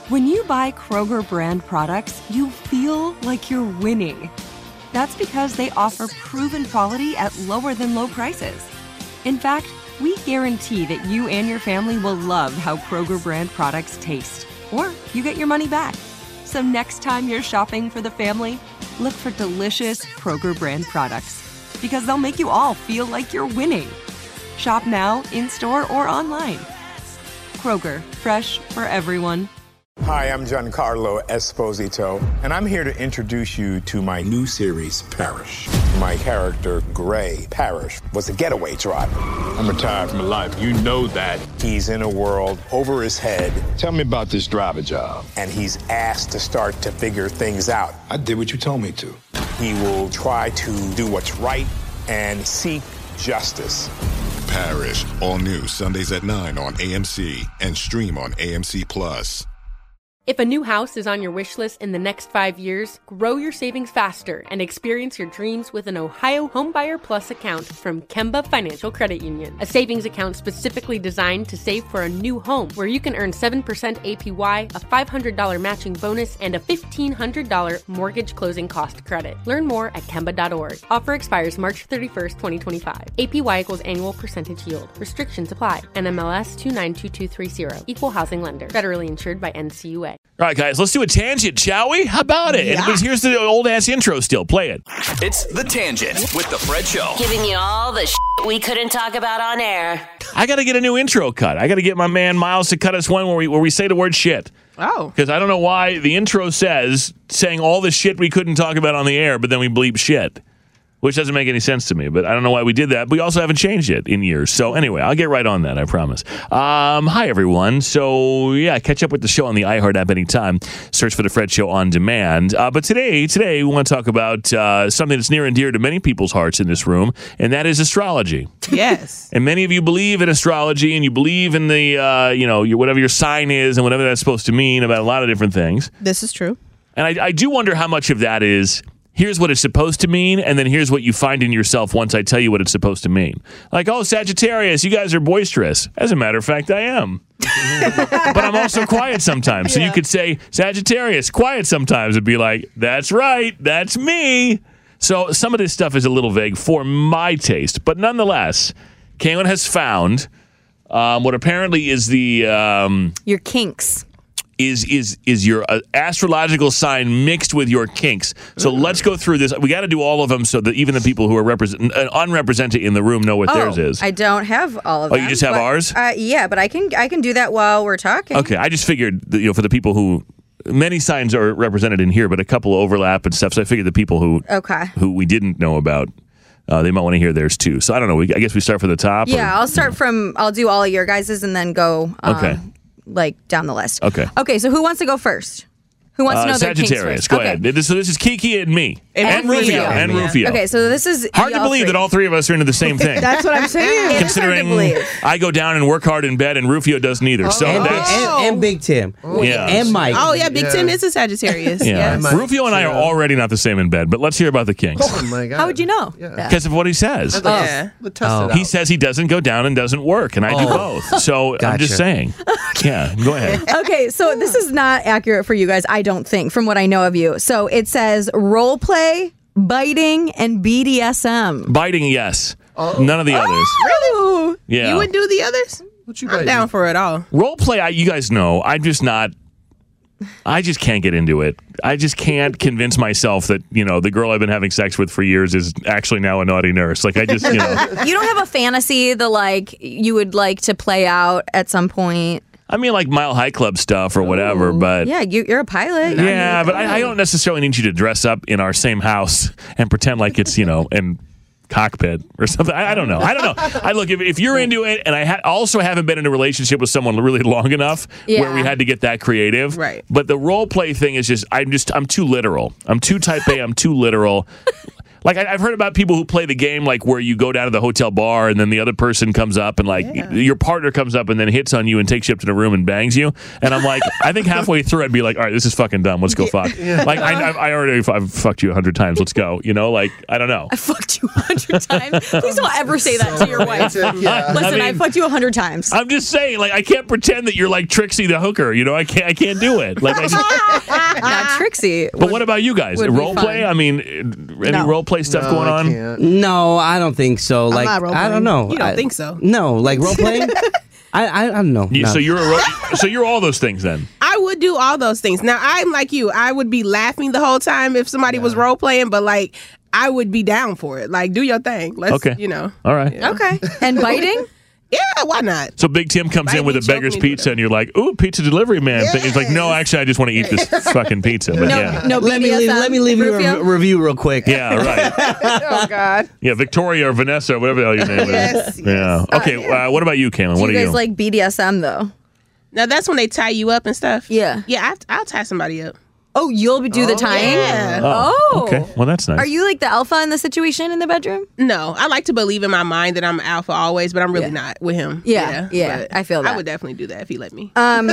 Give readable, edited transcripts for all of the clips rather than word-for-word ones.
When you buy Kroger brand products, you feel like you're winning. That's because they offer proven quality at lower than low prices. In fact, we guarantee that you and your family will love how Kroger brand products taste, or you get your money back. So next time you're shopping for the family, look for delicious Kroger brand products, because they'll make you all feel like you're winning. Shop now, in-store, or online. Kroger, fresh for everyone. Hi, I'm Giancarlo Esposito, and I'm here to introduce you to my new series, Parrish. My character, Gray Parrish, was a getaway driver. I'm retired from life. You know that. He's in a world over his head. Tell me about this driver job. And he's asked to start to figure things out. I did what you told me to. He will try to do what's right and seek justice. Parrish, all new Sundays at 9 on AMC and stream on AMC+. If a new house is on your wish list in the next 5 years, grow your savings faster and experience your dreams with an Ohio Homebuyer Plus account from Kemba Financial Credit Union. A savings account specifically designed to save for a new home, where you can earn 7% APY, a $500 matching bonus, and a $1,500 mortgage closing cost credit. Learn more at Kemba.org. Offer expires March 31st, 2025. APY equals annual percentage yield. Restrictions apply. NMLS 292230. Equal housing lender. Federally insured by NCUA. All right, guys, let's do a tangent, shall we? How about it? Yeah. And here's the old-ass intro still. Play it. It's The Tangent with The Fred Show. Giving you all the we couldn't talk about on air. I got to get a new intro cut. I got to get my man Miles to cut us one where we say the word shit. Oh. Because I don't know why the intro saying all the shit we couldn't talk about on the air, but then we bleep shit. Which doesn't make any sense to me, but I don't know why we did that. We also haven't changed it in years. So anyway, I'll get right on that, I promise. Hi, everyone. So, yeah, catch up with the show on the iHeart app anytime. Search for The Fred Show on demand. But today we want to talk about something that's near and dear to many people's hearts in this room, and that is astrology. Yes. And many of you believe in astrology, and you believe in the, whatever your sign is and whatever that's supposed to mean about a lot of different things. This is true. And I do wonder how much of that is, here's what it's supposed to mean, and then here's what you find in yourself once I tell you what it's supposed to mean. Like, oh, Sagittarius, you guys are boisterous. As a matter of fact, I am. But I'm also quiet sometimes. So you could say, Sagittarius, quiet sometimes, and be like, that's right, that's me. So some of this stuff is a little vague for my taste. But nonetheless, Kaylin has found what apparently is the... your kinks. Is your astrological sign mixed with your kinks. So let's go through this. We got to do all of them so that even the people who are unrepresented in the room know what theirs is. I don't have all of them. Oh, you just have ours? Yeah, but I can do that while we're talking. Okay, I just figured that, for the people who... Many signs are represented in here, but a couple overlap and stuff. So I figured the people who we didn't know about... they might want to hear theirs too. So I don't know. I guess we start from the top. Yeah, I'll do all of your guys's and then go... okay. Down the list. Okay. So who wants to go first? Who wants to know their kinks Sagittarius, first? go ahead. So this is Kiki and me. And Rufio. Okay, so this is... Hard to believe that all three of us are into the same thing. That's what I'm saying. Considering I go down and work hard in bed and Rufio doesn't either. So and Big Tim. And Mike. Oh, yeah, Big Tim is a Sagittarius. Yeah. Yes. Rufio and I are already not the same in bed, but let's hear about the kinks. Oh, my God. How would you know? Because of what he says. He says he doesn't go down and doesn't work, and I do both. So I'm just saying. Yeah, go ahead. Okay, so this is not accurate for you guys, I don't think, from what I know of you. So it says role play, biting, and BDSM. Biting, yes. None of the others. Really? Yeah. You would do the others? I'm down for it all. Role play, you guys know, I just can't get into it. I just can't convince myself that, the girl I've been having sex with for years is actually now a naughty nurse. Like, I just, You don't have a fantasy that, you would like to play out at some point? I mean, like Mile High Club stuff or whatever, but... Yeah, you're a pilot. Yeah, but I don't necessarily need you to dress up in our same house and pretend like it's, in cockpit or something. I don't know. Look, if you're into it, and I also haven't been in a relationship with someone really long enough where we had to get that creative. Right. But the role play thing is I'm too literal. I'm too type A. I'm too literal. Like I've heard about people who play the game like where you go down to the hotel bar and then the other person comes up and like your partner comes up and then hits on you and takes you up to the room and bangs you. And I'm like, I think halfway through I'd be like, all right, this is fucking dumb. Let's go fuck. Like I've fucked you 100 times. Let's go. You know, like I don't know. I fucked you 100 times. Please don't ever say that to your wife. Listen, I fucked you 100 times. I'm just saying, like I can't pretend that you're like Trixie the hooker. You know, I can't do it. Like not Trixie. But what about you guys? Role play? I mean, any role play stuff going on? No, I don't think so. Like I don't know. You don't think so? No, like role playing. I don't know. No. So you're all those things then. I would do all those things. Now I'm like you. I would be laughing the whole time if somebody was role playing, but like I would be down for it. Like do your thing. Let's you know. All right. Yeah. Okay. And biting? Yeah, why not? So Big Tim comes in with a beggar's pizza, and you're like, "Ooh, pizza delivery man." Yes. He's like, "No, actually, I just want to eat this fucking pizza." But let me leave you a review real quick. Yeah, right. Oh God. Yeah, Victoria or Vanessa or whatever the hell your name is. Yeah. Okay. What about you, Kaylin? What do you you guys like BDSM though? Now that's when they tie you up and stuff. Yeah. Yeah, I'll tie somebody up. Oh, you'll do the tying? Yeah. Oh. Okay. Well, that's nice. Are you like the alpha in the situation in the bedroom? No. I like to believe in my mind that I'm alpha always, but I'm really not with him. Yeah. I feel that. I would definitely do that if he let me.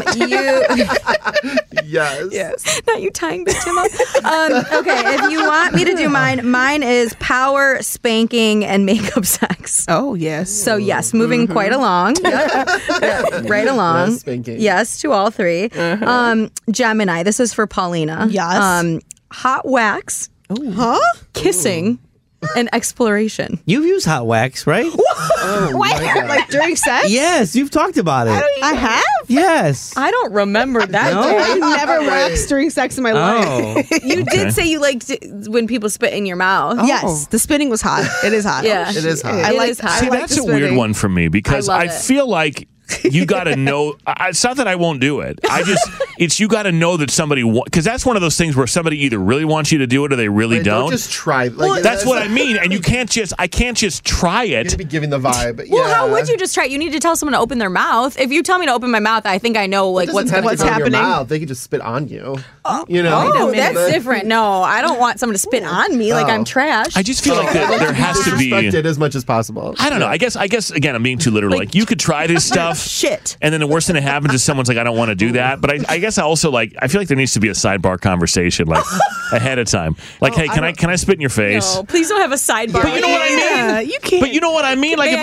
Yes. Not you tying Big Tim up. Okay, if you want me to do mine is power, spanking, and makeup sex. Oh, yes. So, yes, moving quite along. Right along. Yes, spanking. Yes, to all three. Gemini, this is for Paulina. Yes. Hot wax. Ooh. Huh? Kissing. And exploration. You've used hot wax, right? Where? Like during sex? Yes, you've talked about it. I have? Yes. I don't remember that. No? I've never waxed during sex in my life. You did say you liked when people spit in your mouth. Oh. Yes, the spitting was hot. It is hot. Yeah. It is hot. I like hot. See, that's a weird one for me because I feel like you got to know. It's not that I won't do it. It's you got to know that somebody because that's one of those things where somebody either really wants you to do it or they really don't. Just try. Like, well, that's what I mean. And I can't just try it. You're gonna be giving the vibe. Well, how would you just try it? You need to tell someone to open their mouth. If you tell me to open my mouth, I think I know like what's happening. Your mouth. They could just spit on you. You know. Oh, that's different. No, I don't want someone to spit on me like I'm trash. I just feel like there has to be respected as much as possible. I don't know. I guess again, I'm being too literal. Like you could try this stuff. Shit. And then the worst thing that happens is someone's like, I don't want to do that. But I guess I also I feel like there needs to be a sidebar conversation like ahead of time. Like, hey, can I spit in your face? No, please don't have a sidebar. But you know what I mean? You can't. But you know what I mean? Like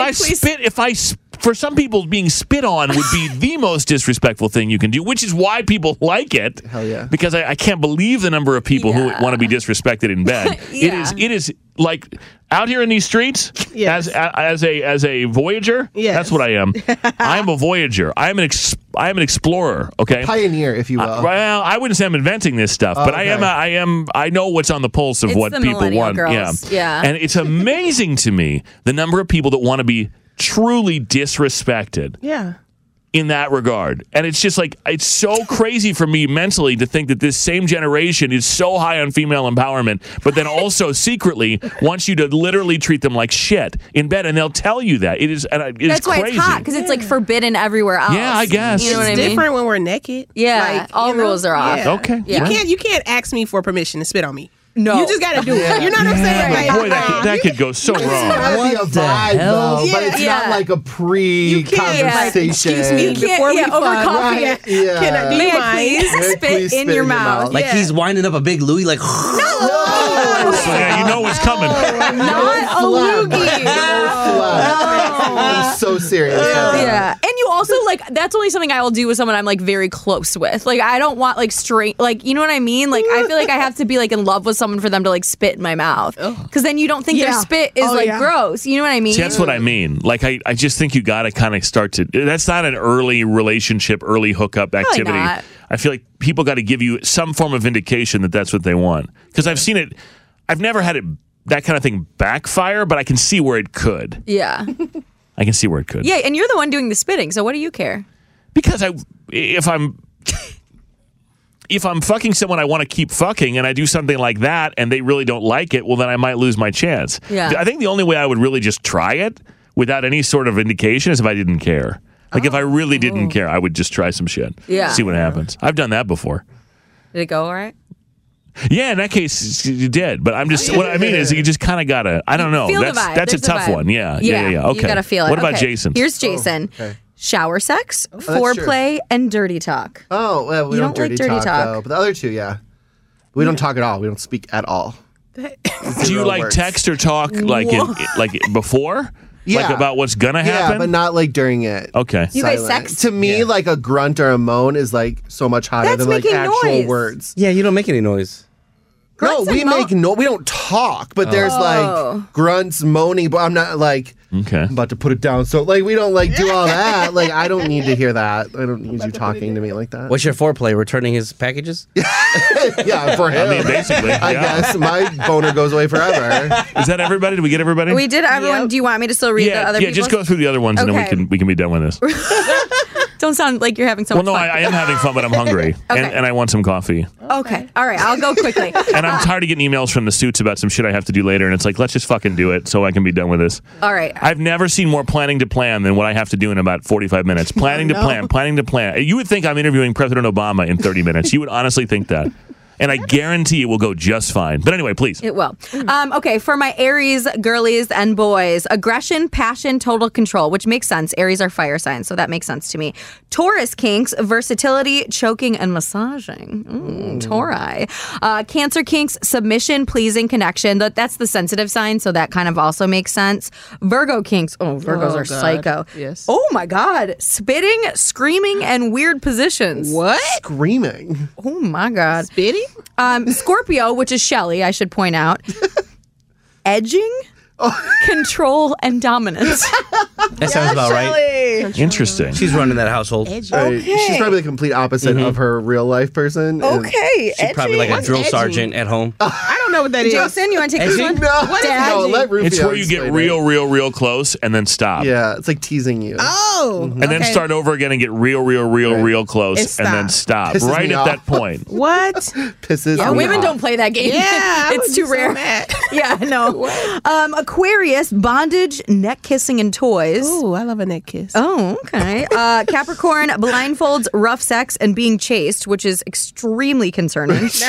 for some people, being spit on would be the most disrespectful thing you can do, which is why people like it. Hell yeah. Because I can't believe the number of people who want to be disrespected in bed. It is like out here in these streets as a voyager. Yes. That's what I am. I am a voyager. I am an explorer. Okay, pioneer, if you will. Well, I wouldn't say I'm inventing this stuff, but I know what's on the pulse of what people want. Girls. Yeah, and it's amazing to me the number of people that want to be truly disrespected. Yeah. In that regard. And it's just like, it's so crazy for me mentally to think that this same generation is so high on female empowerment, but then also secretly wants you to literally treat them like shit in bed, and they'll tell you that. That's why crazy. It's hot, because it's like forbidden everywhere else. Yeah, I guess. You know what I mean? It's different when we're naked. Yeah, all rules are off. Yeah. Okay. Yeah. You can't ask me for permission to spit on me. No. You just got to do it. You know what I'm saying? Like, boy, that could go so wrong. It's gotta be a vibe, though, but it's not like a pre-conversation. Excuse me, before we over coffee. Right? Yeah. Can I do May you I mind? please spit in your mouth? Like he's winding up a big Louis, like. So yeah, you know what's coming. Not a loogie. I'm so serious. Yeah. And you also that's only something I will do with someone I'm like very close with. Like I don't want straight, you know what I mean? Like I feel like I have to be in love with someone for them to spit in my mouth. Because then you don't think their spit is gross. You know what I mean? See, that's what I mean. Like I just think you got to kind of start to. That's not an early relationship, early hookup activity. Not. I feel like people got to give you some form of indication that that's what they want. Because I've seen it. I've never had that kind of thing backfire, but I can see where it could. Yeah. I can see where it could. Yeah, and you're the one doing the spitting, so what do you care? Because if I'm fucking someone I want to keep fucking and I do something like that and they really don't like it, well, then I might lose my chance. Yeah. I think the only way I would really just try it without any sort of indication is if I didn't care. Like if I really didn't care, I would just try some shit. Yeah. See what happens. I've done that before. Did it go all right? Yeah, in that case, you did. But I'm just, what I mean is you just kind of got to, I don't know. Feel the vibe. That's a There's tough vibe. one. Yeah. Okay. You got to feel it. What about Okay. Jason? Here's Jason. okay. Shower sex, that's foreplay, and dirty talk. Oh, well, we You don't don't like dirty dirty talk, talk. though. But the other two, yeah. We don't talk at all. We don't speak at all. Do you Zero like words. text or talk like before? Yeah. Like about what's going to happen? Yeah, but not like during it. Okay. You guys Silent. sex? To me, like a grunt or a moan is like so much hotter That's than like making actual noise. words. Yeah, you don't make any noise. Grunts No, we and make we don't talk, but there's like grunts, moaning, but I'm not like Okay. I'm about to put it down. So like we don't like do all that. Like I don't need to hear that. I don't need you talking to me like that. What's your foreplay? Returning his packages? Yeah, for him. I mean, basically. I guess my boner goes away forever. Is that everybody? Did we get everybody? We did everyone. Yep. Do you want me to still read the other just people's? go through the other ones and Okay. then we can be done with this. Don't sound like you're having so Well, much no, fun. I am having fun, but I'm hungry. Okay. and I want some coffee. Okay. All right. I'll go quickly. And I'm tired of getting emails from the suits about some shit I have to do later. And it's like, let's just fucking do it so I can be done with this. All right. I've never seen more planning to plan than what I have to do in about 45 minutes. Planning to plan. You would think I'm interviewing President Obama in 30 minutes. You would honestly think that. And I guarantee it will go just fine. But anyway, please. It will. Okay, for my Aries girlies and boys, aggression, passion, total control, which makes sense. Aries are fire signs, so that makes sense to me. Taurus kinks, versatility, choking, and massaging. Tauri. Cancer kinks, submission, pleasing, connection. That's the sensitive sign, so that kind of also makes sense. Virgo kinks. Oh, Virgos are God. psycho. Yes. Oh my God. Spitting, screaming, and weird positions. What? Screaming. Oh my God. Spitting? Scorpio, which is Shelley, I should point out. Edging, control, and dominance. That sounds about right. Interesting. She's running that household. Right. She's probably the complete opposite of her real life person. and- Okay. She's probably like a What's drill edging? sergeant at home. I don't know what that is. Jason, you want to take this one? No, let Rufio It's where you get explain it. real close and then stop. Yeah, it's like teasing you. Oh. And then start over again and get real close And and then stop. Pisses Right me at off. that point. What? Pisses Yeah, me women off. don't play that game. Yeah. I it's would too be so rare. mad. Yeah, no. Aquarius, bondage, neck kissing, and toys. Ooh, I love a neck kiss. Oh, okay. Capricorn, blindfolds, rough sex, and being chased, which is extremely concerning. That's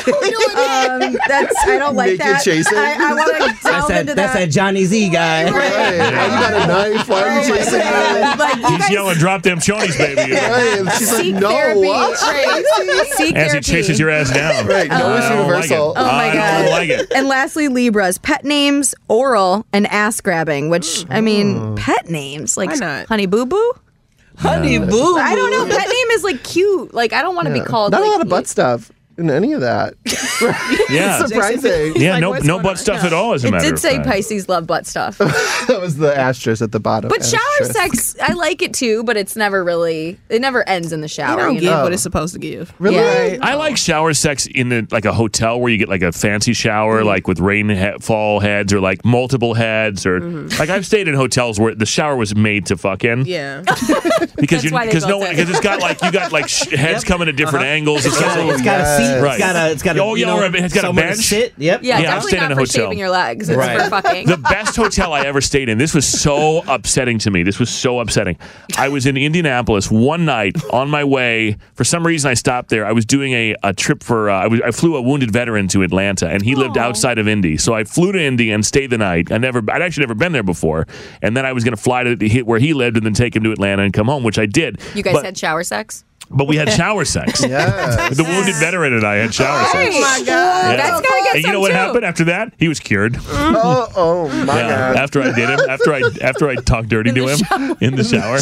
I don't like Naked that. chasing? I want to That's delve that, into that's that Johnny Z guy. Hey, why you got a knife? Why are you chasing me? Like, you He's guys yelling, drop them chonies, baby. Right, she's like, seek no, therapy. what? Right. Seek As he therapy. chases your ass down. Right, no I is don't universal. Like it. Oh my I God. don't like it. And lastly, Libras, pet names, oral, and ass grabbing, which, I mean, pet names, like Why not? Honey Boo Boo? Honey boo. I don't know. Pet name is like cute. Like, I don't want to be called Not like, a lot of butt stuff in any of that. Yeah. Surprising. Yeah, Like, no what's no going butt on? stuff No. at all, as a It matter did of say fact. Pisces love butt stuff. That was the asterisk at the bottom. But shower Asterisk. sex, I like it too, but it's never really, it never ends in the You shower. don't You give know? what it's supposed to give. Really? Yeah. I like shower sex in like a hotel where you get like a fancy shower, like with fall heads or like multiple heads, or like I've stayed in hotels where the shower was made to fuck in. Yeah. Because That's why they because no built one it. because it's got like you got like heads coming at different angles. It's got It's got a seat. Right. It's got a Oh, yeah, or it's got a somewhere to bench. sit. Yep. Yeah, I've definitely stayed not in a for hotel. shaving your legs. It's Right. for fucking. The best hotel I ever stayed in. This was so upsetting to me. This was so upsetting. I was in Indianapolis one night on my way. For some reason, I stopped there. I was doing a trip for. I flew a wounded veteran to Atlanta, and he lived outside of Indy. So I flew to Indy and stayed the night. I'd actually never been there before, and then I was going to fly to where he lived and then take him to Atlanta and come home, which I did. You guys But- had shower sex? But we had shower sex. Yes. The wounded veteran and I had shower sex. Oh my God. Yeah. That's gotta get And you some know what too. happened after that? He was cured. Oh my Yeah, God. after I did him, after I talked dirty to him in the shower.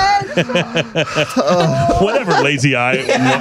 Whatever, lazy eye.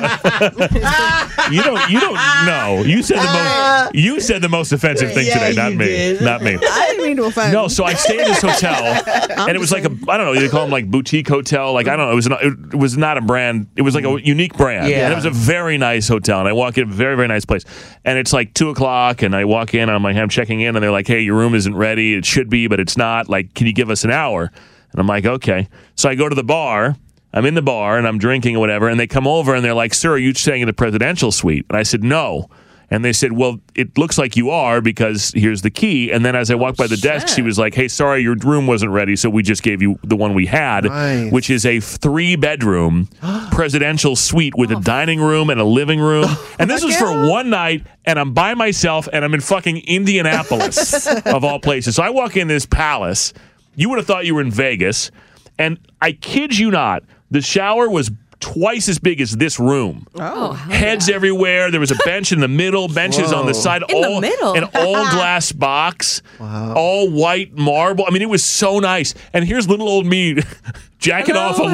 you don't know. You said the most offensive thing today, not you me. did. Not me. I didn't mean to offend. No, so I stayed in this hotel, and it was like I don't know, they call them like boutique hotel. Like I don't know, it was not a brand. It was like a unique brand, Yeah. and it was a very nice hotel. And I walk in, a very very nice place, and it's like 2:00, and I walk in, and I'm like, I'm checking in, and they're like, hey, your room isn't ready. It should be, but it's not. Like, can you give us an hour? And I'm like, okay. So I go to the bar. I'm in the bar and I'm drinking or whatever, and they come over and they're like, sir, are you staying in the presidential suite? And I said, no. And they said, well, it looks like you are because here's the key. And then as I walked by the desk, she was like, hey, sorry, your room wasn't ready, so we just gave you the one we had, which is a 3-bedroom presidential suite with a dining room and a living room. And this was for one night, and I'm by myself, and I'm in fucking Indianapolis, of all places. So I walk in this palace. You would have thought you were in Vegas. And I kid you not, the shower was twice as big as this room. Heads everywhere. There was a bench in the middle, benches on the side. The middle? An all-glass box. All white marble. I mean, it was so nice. And here's little old me jacking off alone.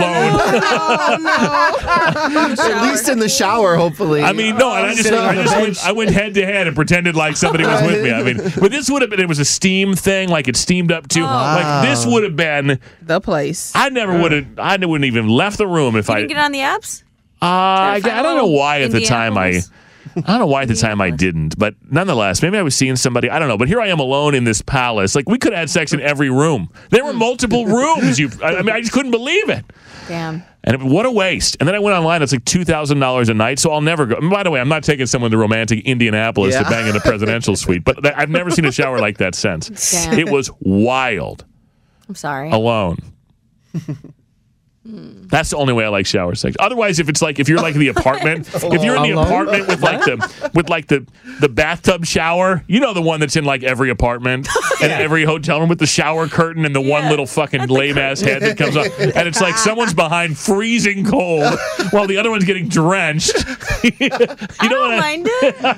At least in the shower, hopefully. I mean, no, and I went head to head and pretended like somebody was with me. I mean, but this would have been, it was a steam thing, like it steamed up too. Like this would have been the place. I wouldn't even left the room if You didn't get on the apps? I don't know why at the time I didn't, but nonetheless, maybe I was seeing somebody. I don't know, but here I am alone in this palace. Like we could have had sex in every room. There were multiple rooms. I mean, I just couldn't believe it. Damn. And what a waste. And then I went online. It's like $2,000 a night, so I'll never go. And by the way, I'm not taking someone to romantic Indianapolis to bang in the presidential suite, but I've never seen a shower like that since. Damn. It was wild. I'm sorry. Alone. That's the only way I like shower sex. Otherwise, if you're like in the apartment, if you're in the apartment with the bathtub shower, you know, the one that's in like every apartment and every hotel room with the shower curtain and the one little fucking lame ass head that comes up, and it's like someone's behind freezing cold while the other one's getting drenched. I don't mind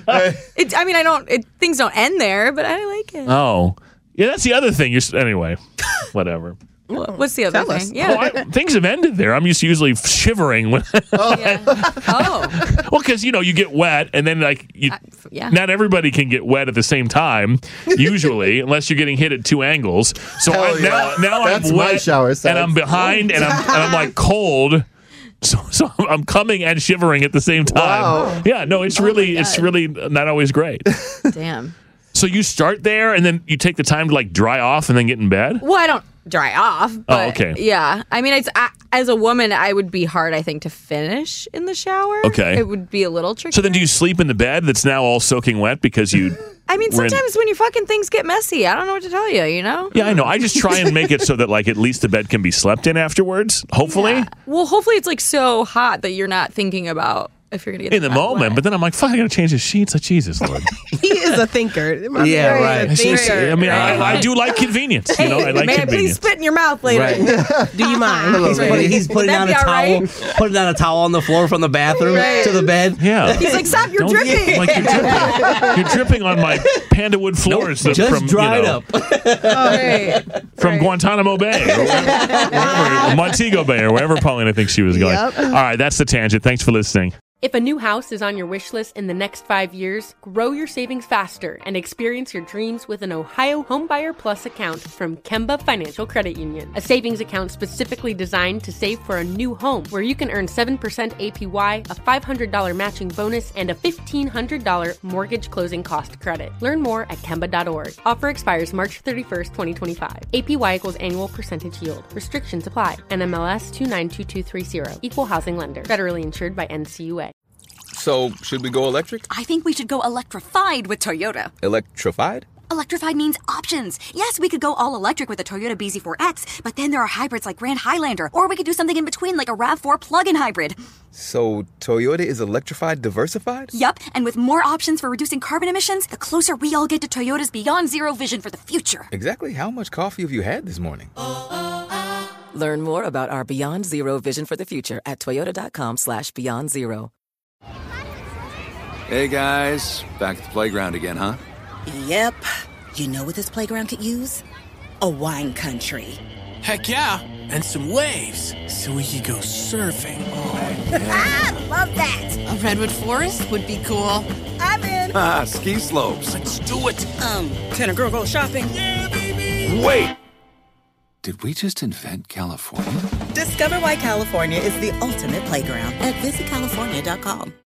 it. Things don't end there, but I like it. Oh, yeah, that's the other thing. Anyway, whatever. What's the other thing? Yeah, things have ended there. I'm just usually shivering when. Well, because you get wet, and then not everybody can get wet at the same time, usually, unless you're getting hit at 2 angles. So now That's I'm my wet, shower sex. and I'm behind, and I'm like cold. So I'm coming and shivering at the same time. Wow. Yeah, no, it's really not always great. Damn. So you start there, and then you take the time to like dry off, and then get in bed. Well, I don't dry off. But okay. Yeah. I mean, as a woman, I would be hard, I think, to finish in the shower. Okay. It would be a little tricky. So then do you sleep in the bed that's now all soaking wet because you... I mean, sometimes when you're fucking, things get messy. I don't know what to tell you, you know? Yeah, I know. I just try and make it so that, like, at least the bed can be slept in afterwards, hopefully. Yeah. Well, hopefully it's, like, so hot that you're not thinking about if you're going to get in the moment, wet. but then I'm like, fuck, I got to change the sheets. Like, Jesus, Lord. He is a thinker. Yeah, right. I mean, I do like convenience. You know, I like May I convenience. please spit in your mouth later? Right. Do you mind? He's putting down a towel, putting down a towel on the floor from the bathroom to the bed. Yeah. He's like, stop, you're dripping. Like, you're dripping on my panda wood floors. Just dried up. From Guantanamo Bay, or wherever, Montego Bay, or wherever Paulina thinks she was going. Yep. All right, that's the tangent. Thanks for listening. If a new house is on your wish list in the next 5 years, grow your savings faster and experience your dreams with an Ohio Homebuyer Plus account from Kemba Financial Credit Union. A savings account specifically designed to save for a new home, where you can earn 7% APY, a $500 matching bonus, and a $1,500 mortgage closing cost credit. Learn more at Kemba.org. Offer expires March 31st, 2025. APY equals annual percentage yield. Restrictions apply. NMLS 292230. Equal housing lender. Federally insured by NCUA. So, should we go electric? I think we should go electrified with Toyota. Electrified? Electrified means options. Yes, we could go all electric with the Toyota BZ4X, but then there are hybrids like Grand Highlander, or we could do something in between like a RAV4 plug-in hybrid. So, Toyota is electrified diversified? Yup, and with more options for reducing carbon emissions, the closer we all get to Toyota's Beyond Zero vision for the future. Exactly how much coffee have you had this morning? Learn more about our Beyond Zero vision for the future at toyota.com/Beyond Zero. Hey guys, back at the playground again, huh? Yep. You know what this playground could use? A wine country. Heck yeah, and some waves, so we could go surfing. Love that. A redwood forest would be cool. I'm in. Ski slopes. Let's do it. Can a girl go shopping? Yeah, baby. Wait! Did we just invent California? Discover why California is the ultimate playground at visitcalifornia.com.